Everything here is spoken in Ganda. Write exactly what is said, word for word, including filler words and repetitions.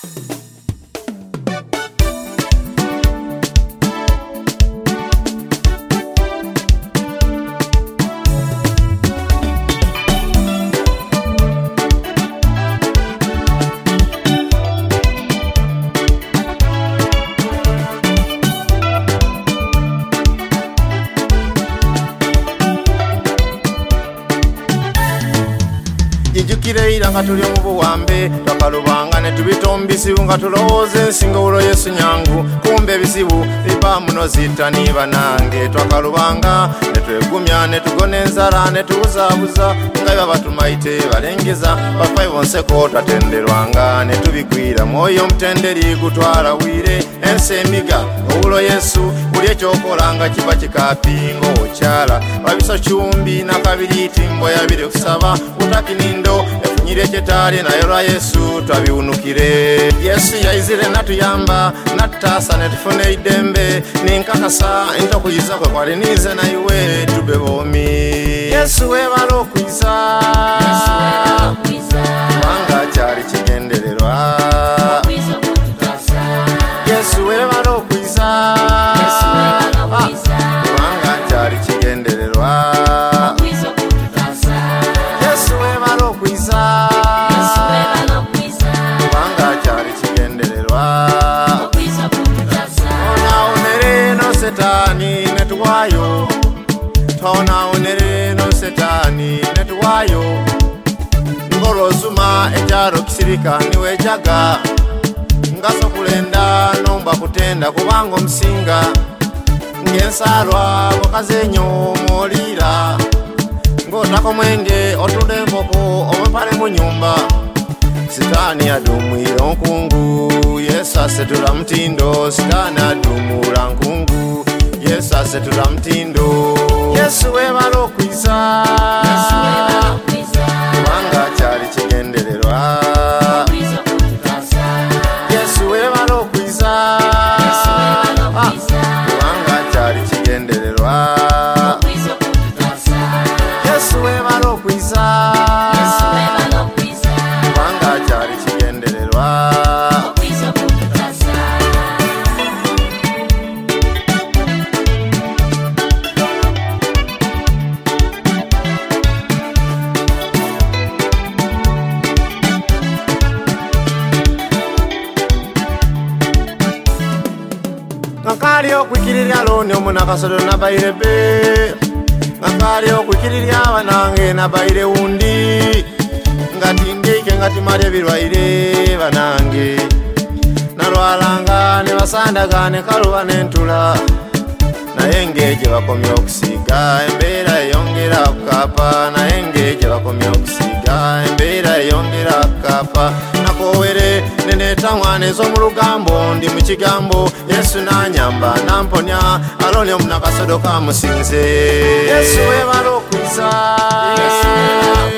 Ijukire nga tuli mu buwambe twakalubanga ne tubitombisi nga tulowooza ensingawulo Yesu nyangu kumbe ebizibu biba muno zitani banange twakalubanga ne twegumya ne tugona enzala ne tubuzaabuza nga biba batumaite balengeza bafayi bonseko twatenderwanga ne tubigwira mwoyo omutenderi gutwala wire ensi emiga owulo Yesu buli ekyokolanga kiba kikapinga okyala babiso cyumbi nakabiriti mboyabire kusaba utakinindo efunyire kyetali nayo lwa Yesu twabiwunukire Yesu yaizire natuyamba natutasa netufune idembe ninkakasa entokuyiza kwe kwali nize naiwe tube bomi Yesu webala okwiza kubanga kyali kigendererwa Yesu webala okwiza kubanga kyali kigendererwa Yesu webala okwiza kubanga kyali kigendererwa Tonaonere no setani netuwayo Tonaonere no setani netuwayo Ngolozuma ekyalo kisirika niwe jaga Ngaso kulenda nomba kutenda kubanga omusinga Ngensalwa bokazenyo molira Ngotako mwenge otude nkoko omepale mu nyumba Sitani adumwira nkungu Yesu asetula mtindo Sitani adumura nkungu Yesu asetula mtindo Yesu webala okwiza kubanga kyali kigendererwa Yesu webala okwiza kubanga kyali kigendererwa Yesu webala okwiza kubanga kyali kigendererwa Ngakali okwikirirya loni omunakasodo nabairebe Ngakali okwikirirya banange nabaire wundi Ngati ngeike ngati mali ebirwaire banange Nalwalanga ne basandaga ne kaluba n'entula Naye ngeje bakomye okusiga embeera eyongera kukapa Naye ngeje bakomye okusiga embeera eyongera kukapa Nakowere neneta mwana ez'omu lugambo ndi mu kigambo Yesu nanyamba namponya alonye omunakasodo kamusinze Yesu webala okwiza